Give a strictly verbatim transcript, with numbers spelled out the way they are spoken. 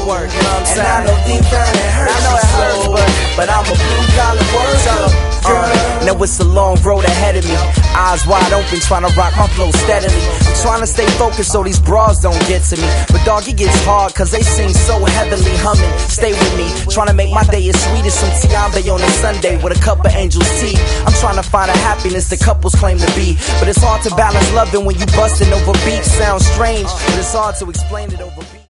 work. You know what I'm And saying? I know deep down it hurts. I know it hurts, so, but but I'm a blue collar worker. Uh, now it's a long road ahead of me. Eyes wide open, trying to rock my flow steadily. I'm trying to stay focused so these bras don't get to me. But dog, it gets hard cause they sing so heavenly humming. Stay with me, trying to make my day as sweet as some Tiambe on a Sunday with a cup of Angel's tea. I'm trying to find a happiness the couples claim to be. But it's hard to balance loving when you busting over beats. Sounds strange, but it's hard to explain it over beats.